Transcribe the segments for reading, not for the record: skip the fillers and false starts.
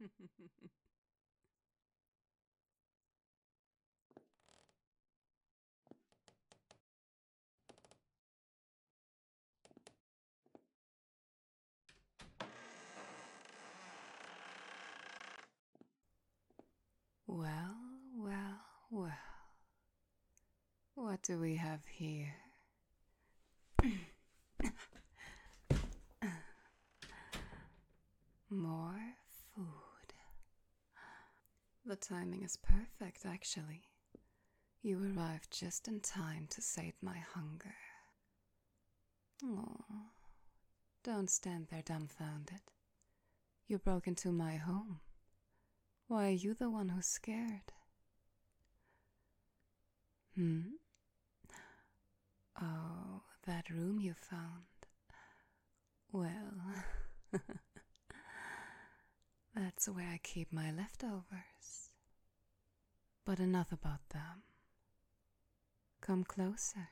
Well, well, well. What do we have here? More food. The timing is perfect, actually. You arrived just in time to sate my hunger. Oh, don't stand there dumbfounded. You broke into my home. Why are you the one who's scared? Hmm? Oh, that room you found. Well, that's where I keep my leftovers. But enough about them. Come closer.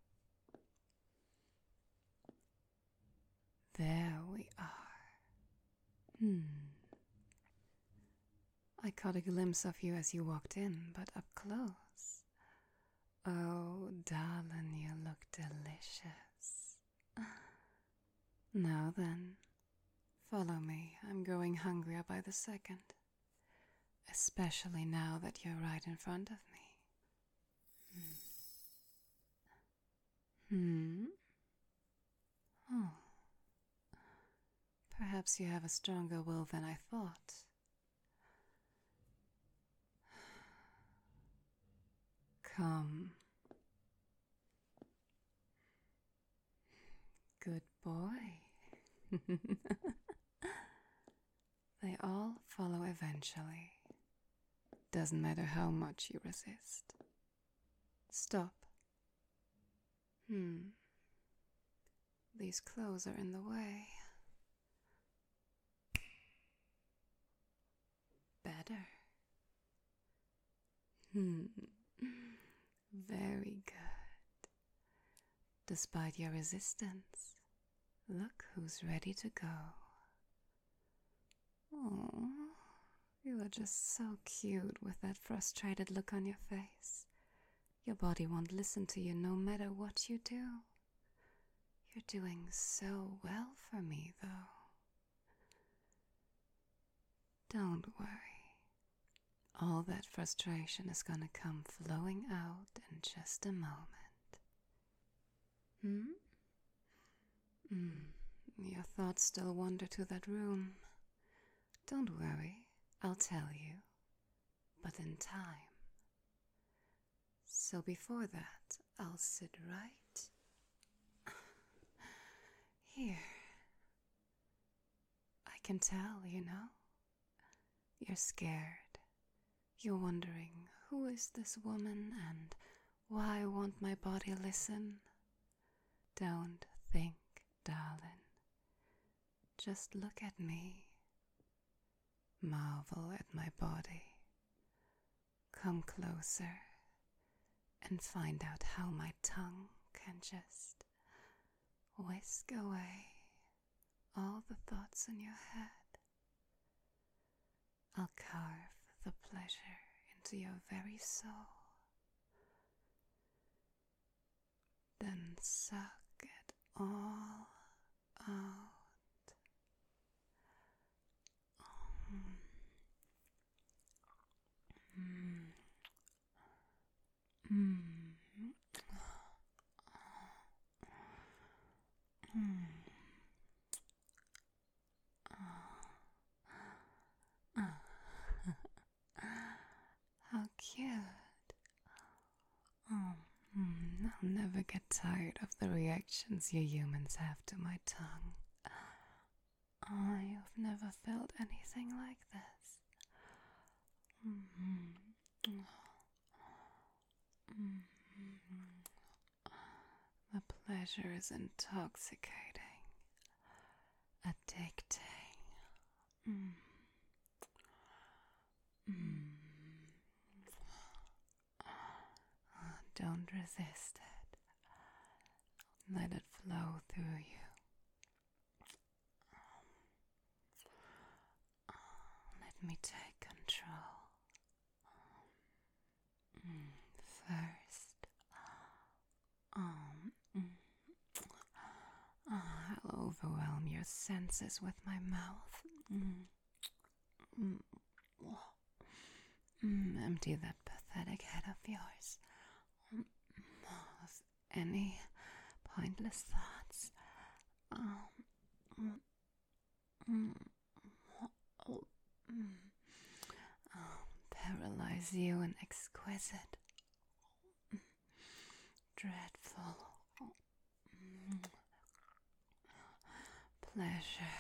There we are. I caught a glimpse of you as you walked in, but up close. Oh, darling, you look delicious. Now then, follow me. I'm growing hungrier by the second. Especially now that you're right in front of me. Oh. Perhaps you have a stronger will than I thought. Come. Good boy. They all follow eventually. Doesn't matter how much you resist. Stop. These clothes are in the way. Better. Very good. Despite your resistance, look who's ready to go. Oh, you are just so cute with that frustrated look on your face. Your body won't listen to you no matter what you do. You're doing so well for me, though. Don't worry. All that frustration is gonna come flowing out in just a moment. Your thoughts still wander to that room. Don't worry, I'll tell you, but in time. So before that, I'll sit right here. I can tell, you know. You're scared. You're wondering, who is this woman and why won't my body listen? Don't think, darling. Just look at me. Marvel at my body. Come closer and find out how my tongue can just whisk away all the thoughts in your head. I'll carve the pleasure into your very soul. Then suck it all out. How cute. I'll never get tired of the reactions you humans have to my tongue. I've never felt anything like this. The pleasure is intoxicating, addicting. Don't resist it. Let it flow through you. Let overwhelm your senses with my mouth. Empty that pathetic head of yours of any pointless thoughts. Paralyze you in exquisite, dreadful pleasure.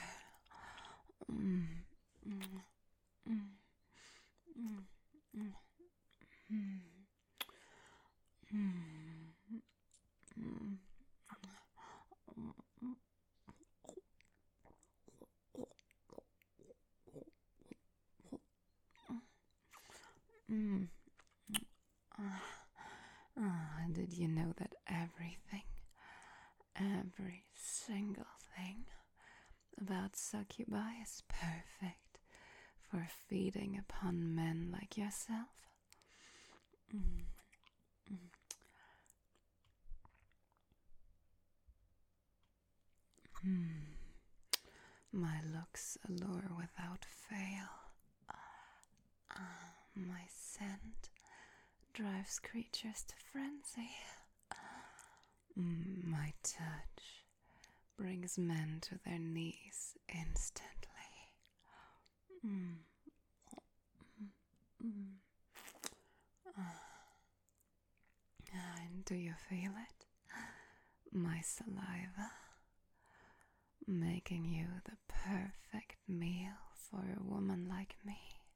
Did you know that every single thing about succubi is perfect for feeding upon men like yourself? My looks allure without fail. My scent drives creatures to frenzy. My touch brings men to their knees instantly. And do you feel it? My saliva, making you the perfect meal for a woman like me.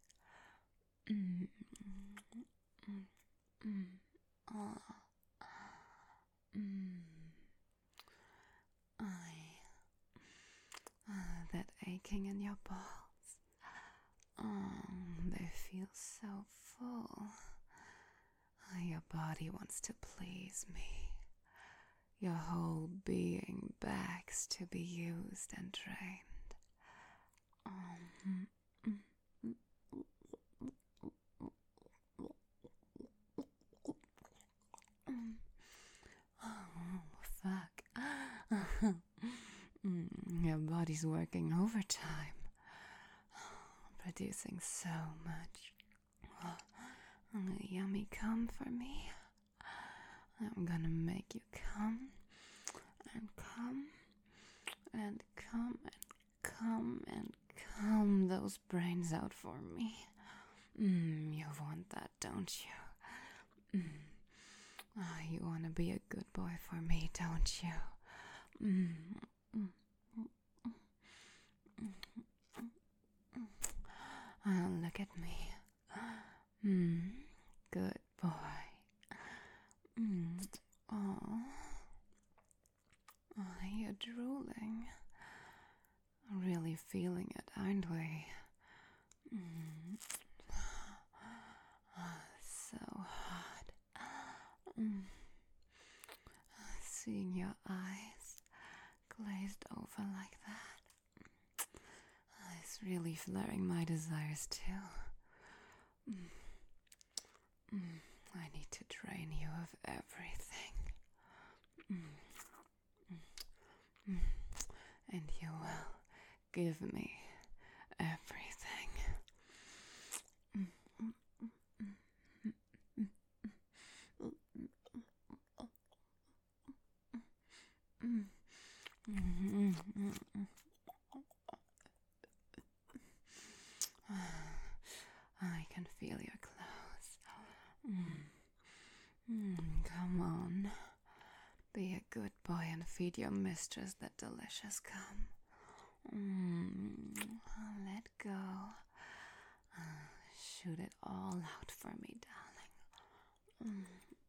That aching in your balls. They feel so full. Your body wants to please me. Your whole being begs to be used and trained. Fuck. Your body's working overtime, producing so much yummy cum for me. I'm gonna make you come and come and come and come and come those brains out for me. You want that, don't you? You wanna be a good boy for me, don't you? Look at me. Good boy. You're drooling. Really feeling it, aren't we? So hot. Seeing your eyes glazed over like that is really flaring my desires too. I need to drain you of everything. And you will give me everything. I can feel your clothes. Come on. Be a good boy and feed your mistress that delicious cum. Let go. Shoot it all out for me, darling.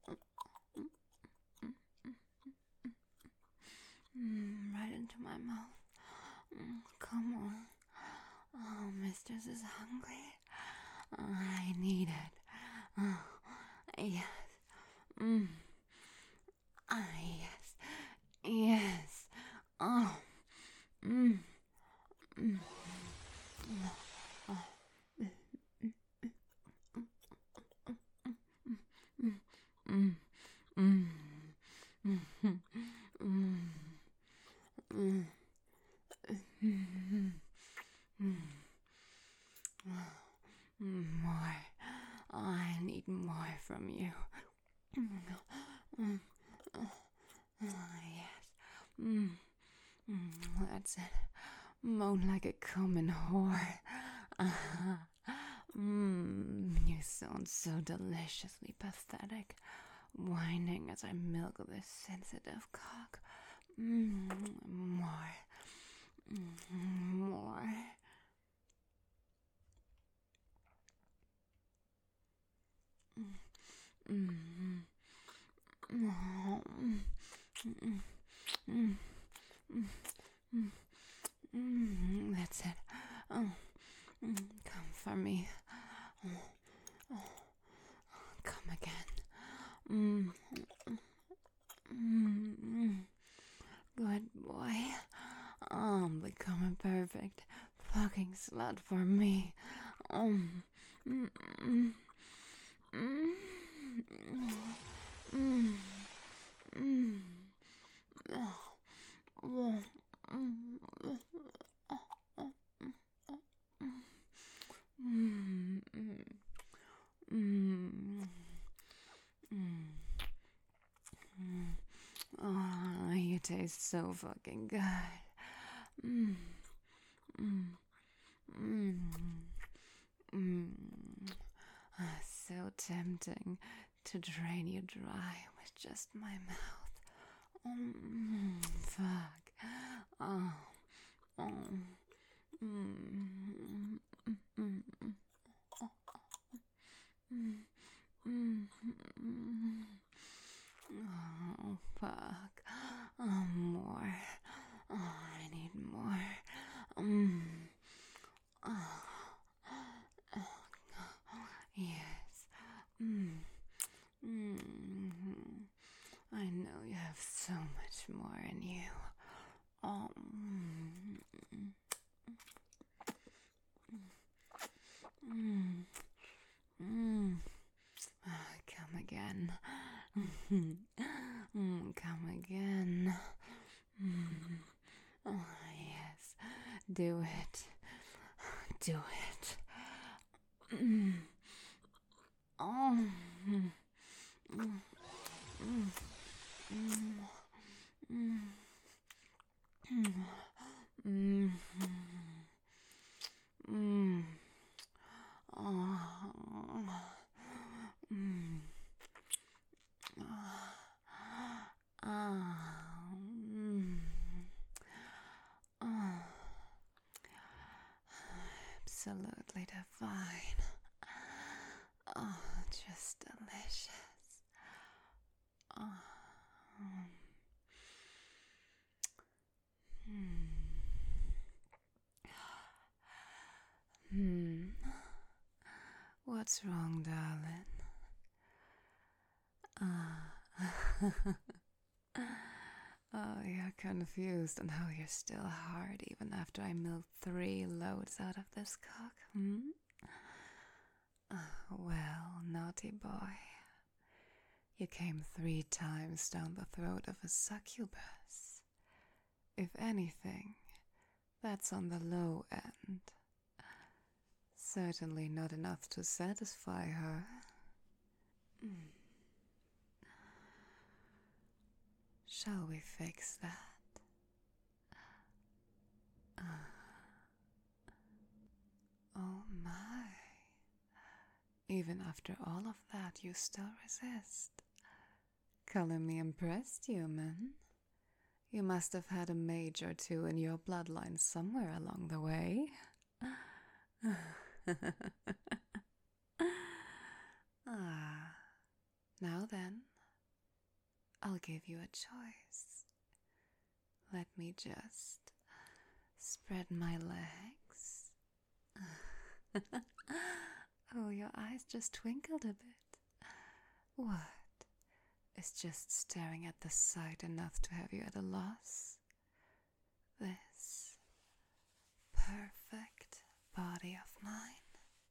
Right into my mouth. Come on. Oh, mistress is hungry. I need it. Yes. Yes. Yes. Oh. Mm, that's it. Moan like a common whore. You sound so deliciously pathetic, whining as I milk this sensitive cock. More. More. That's it. Come for me. Come again. Good boy. Become a perfect fucking slut for me. Um. Mm, mm, mm, mm, mm. Oh, you taste so fucking good. Mm, mm, mm, mm. So tempting to drain you dry with just my mouth. Fuck. Oh. Oh. Mm, mm, mm, mm, mm, mm. Oh, fuck. More. Oh, I need more. Mm. Oh, yes. Mm. Mm. I know you have so much more in you. Oh. Mm. Mm. Mm. Come again. Come again. Oh, yes. Do it. Do it. Oh. Absolutely divine. Oh, just delicious. Oh. What's wrong, darling? Oh, you're confused on how you're still hard even after I milked 3 loads out of this cock, Well, naughty boy. You came 3 times down the throat of a succubus. If anything, that's on the low end. Certainly not enough to satisfy her. Shall we fix that? Oh my. Even after all of that, you still resist. Calling me impressed, human. You must have had a mage or two in your bloodline somewhere along the way. Now then, I'll give you a choice. Let me just spread my legs. Oh, your eyes just twinkled a bit. What? Is just staring at the sight enough to have you at a loss? This perfect body of mine.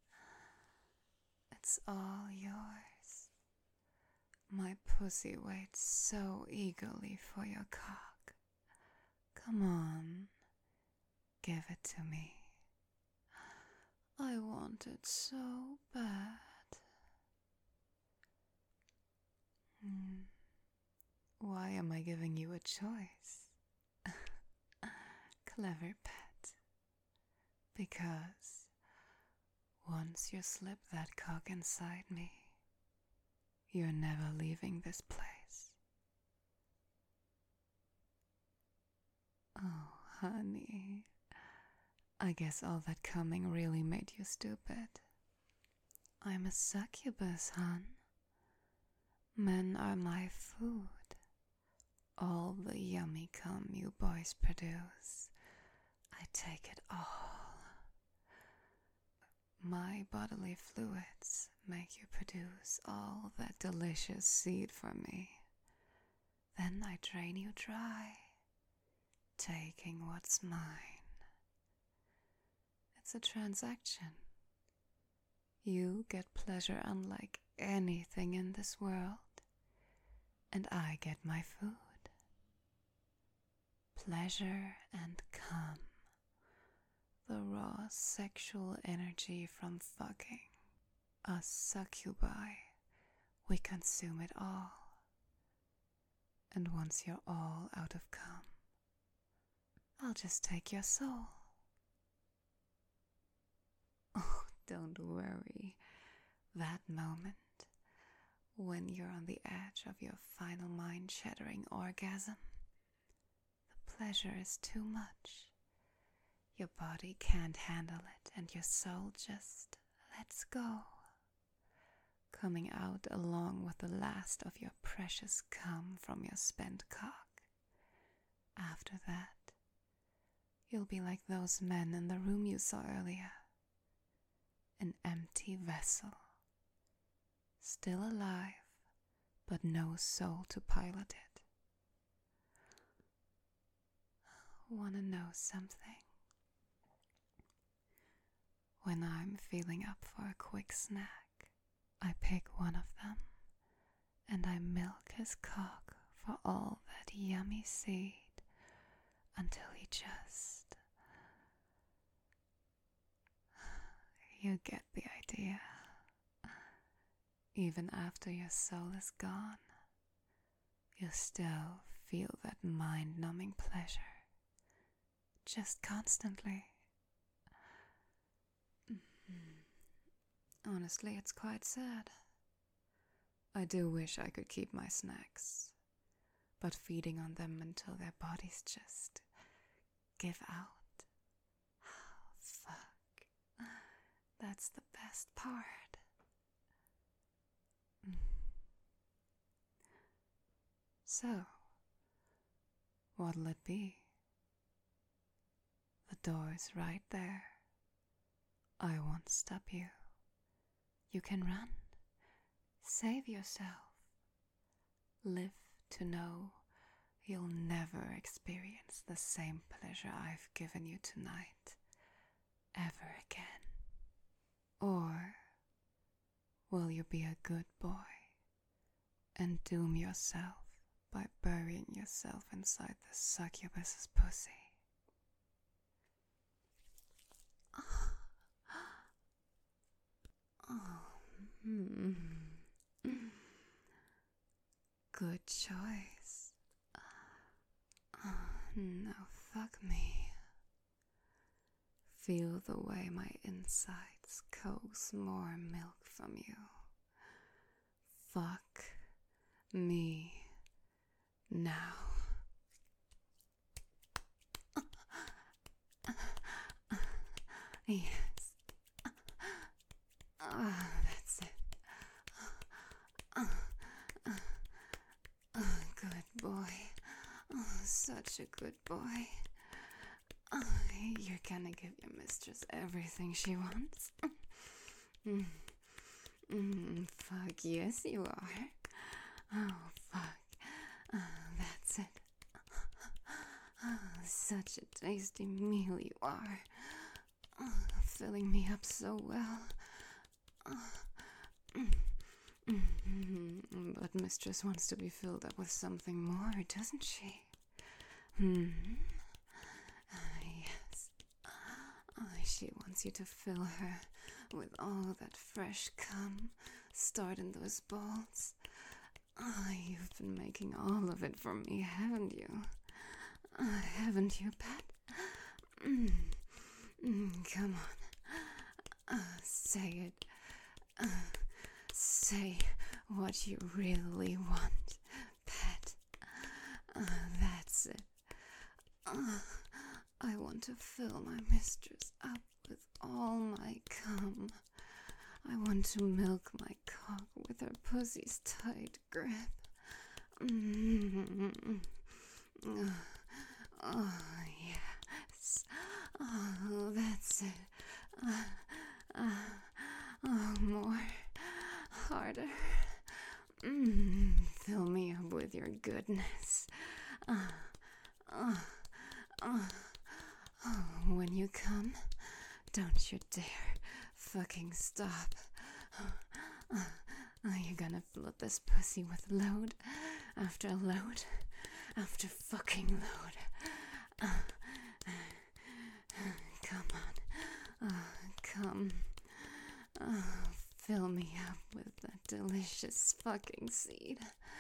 It's all yours. My pussy waits so eagerly for your cock. Come on, give it to me. I want it so bad. Why am I giving you a choice? clever pet. Because once you slip that cock inside me, you're never leaving this place. Oh, honey. I guess all that coming really made you stupid. I'm a succubus, hon. Men are my food. All the yummy cum you boys produce, I take it all. My bodily fluids make you produce all that delicious seed for me. Then I drain you dry, taking what's mine. It's a transaction. You get pleasure unlike anything in this world, and I get my food. Pleasure and cum. The raw sexual energy from fucking. Us succubi, we consume it all. And once you're all out of cum, I'll just take your soul. Oh, don't worry. That moment, when you're on the edge of your final mind-shattering orgasm, the pleasure is too much. Your body can't handle it, and your soul just lets go, coming out along with the last of your precious cum from your spent cock. After that, you'll be like those men in the room you saw earlier. An empty vessel, still alive, but no soul to pilot it. Wanna know something? When I'm feeling up for a quick snack, I pick one of them, and I milk his cock for all that yummy seed until he just... You get the idea. Even after your soul is gone, you still feel that mind-numbing pleasure, just constantly. Honestly, it's quite sad. I do wish I could keep my snacks, but feeding on them until their bodies just give out. Fuck. That's the best part. So, what'll it be? The door's right there. I won't stop you. You can run. Save yourself. Live to know you'll never experience the same pleasure I've given you tonight, ever again. Or will you be a good boy and doom yourself by burying yourself inside the succubus's pussy? Good choice. Now fuck me. Feel the way my insides coax more milk from you. Fuck me now. Yes. That's it. Good boy. Such a good boy. You're gonna give your mistress everything she wants. Fuck, yes you are. Oh, fuck. That's it. Such a tasty meal you are. Filling me up so well. But mistress wants to be filled up with something more, doesn't she? Yes. She wants you to fill her with all that fresh cum stored in those balls. You've been making all of it for me, haven't you? Haven't you, pet? Mm, come on. Say it. Say what you really want, pet. That's it. I want to fill my mistress up with all my cum. I want to milk my cock with her pussy's tight grip. Oh, yes. Oh, that's it. Oh, more. Harder. Fill me up with your goodness. When you come, don't you dare fucking stop. You're gonna flood this pussy with load after load after fucking load. Come on. Come. Fill me up with that delicious fucking seed.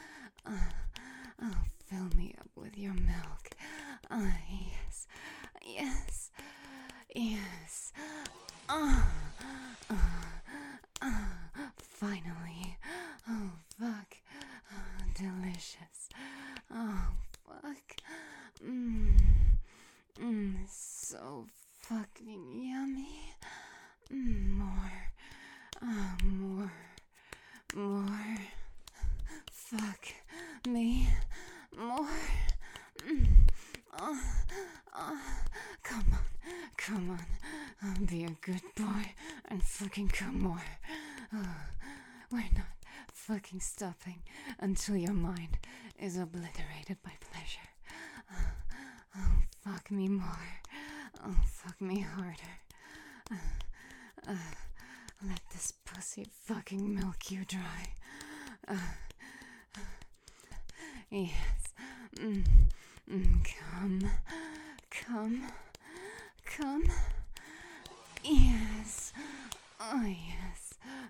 Fill me up with your milk. Yes. Yes. Yes. Finally. Oh, fuck. Delicious. Oh, fuck. So fucking yummy. More. More. More. Fuck me. More. Come on. Be a good boy and fucking come more. We're not fucking stopping until your mind is obliterated by pleasure. Fuck me more. Fuck me harder. Let this pussy fucking milk you dry. Yes. Come. Yes. Oh, yes.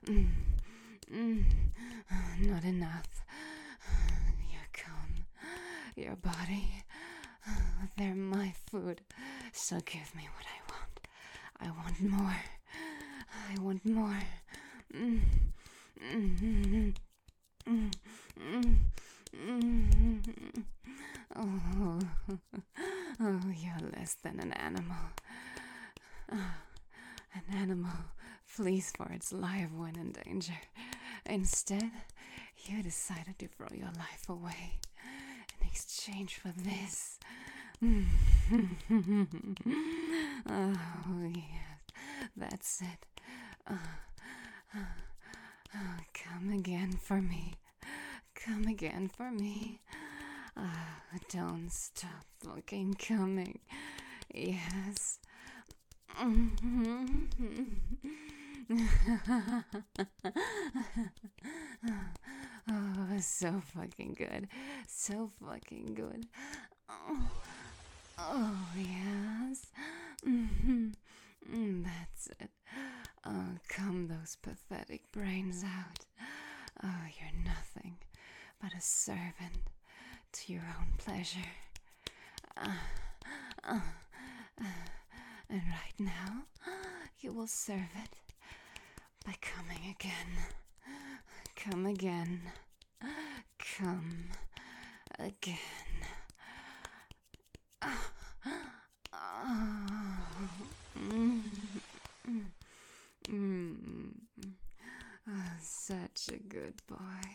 Not enough. Your cum, your body, they're my food. So give me what I want. I want more. I want more. Oh, you're less than an animal. An animal flees for its life when in danger. Instead, you decided to throw your life away in exchange for this. Oh, yes, that's it. Come again for me. Come again for me. Don't stop fucking coming. Yes. Oh, so fucking good. So fucking good. Oh, yes. That's it. Come those pathetic brains out. Oh, you're nothing but a servant to your own pleasure. And right now, you will serve it by coming again. Come again. Come again. Such a good boy.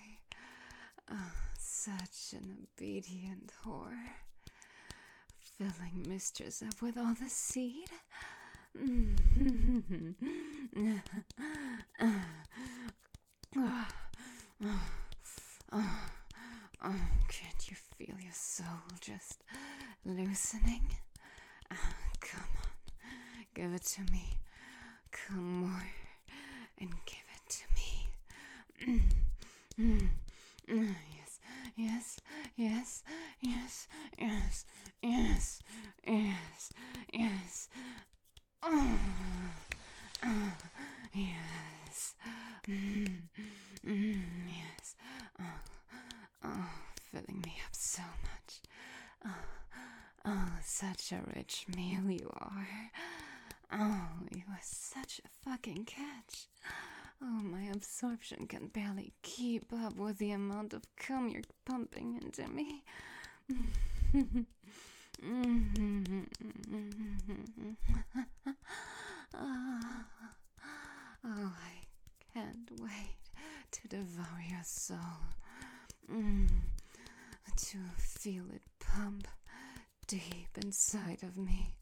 Such an obedient whore. Filling mistress up with all the seed. Can't you feel your soul just loosening? Come on, give it to me. Come more and give it to me. Yes, yes, yes, yes, yes, yes, yes, yes. Yes. Yes. Filling me up so much. such a rich meal you are. Oh, you are such a fucking catch. Oh, my absorption can barely keep up with the amount of cum you're pumping into me. Oh, I can't wait to devour your soul. To feel it pump deep inside of me.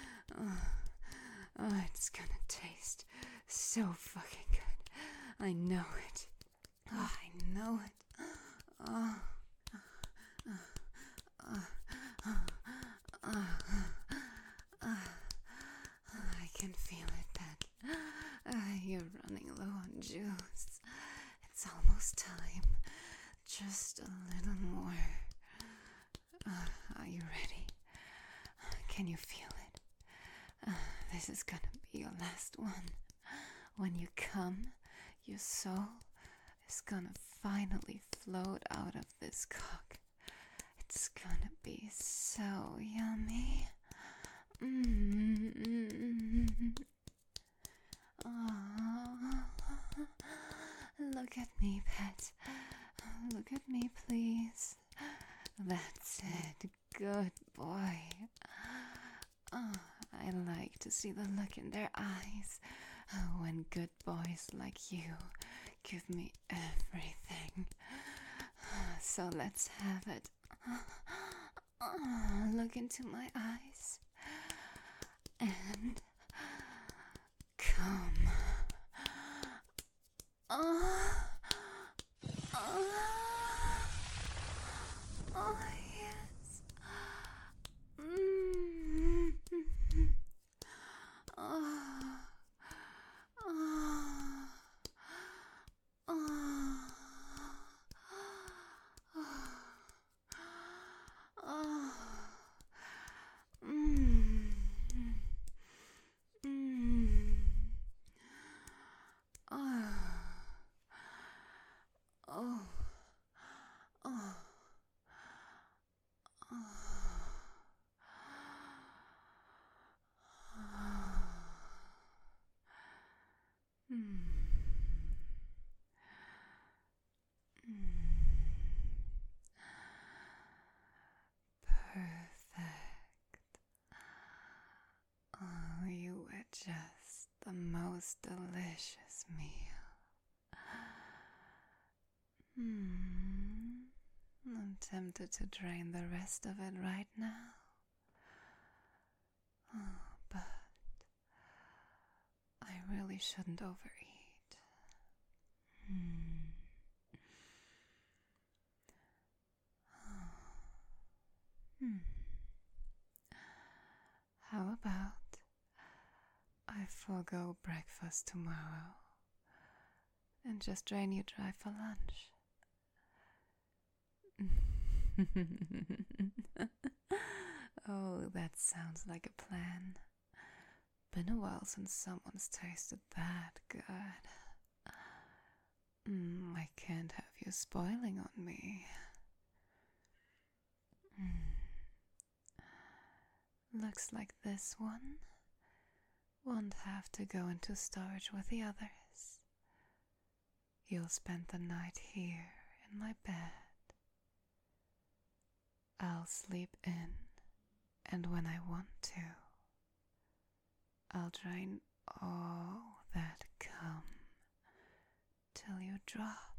It's gonna taste so fucking good. I know it. Oh, I know it. I can feel it, Pet. You're running low on juice. It's almost time. Just a little more. Are you ready? Can you feel it? This is gonna be your last one. When you come, your soul is gonna finally float out of this cock. It's gonna be so yummy. Look at me, Pet. Look at me, please. That's it. Good boy. I like to see the look in their eyes when good boys like you give me everything. So let's have it. Look into my eyes and come. Oh, yes. Perfect. Oh, you were just the most delicious meal. I'm tempted to drain the rest of it right now. Oh, but I really shouldn't overeat. How about I forego breakfast tomorrow and just drain you dry for lunch? Oh, that sounds like a plan. Been a while since someone's tasted that good. I can't have you spoiling on me. Looks like this one won't have to go into storage with the others. You'll spend the night here in my bed. I'll sleep in, and when I want to, I'll drain all that cum till you drop.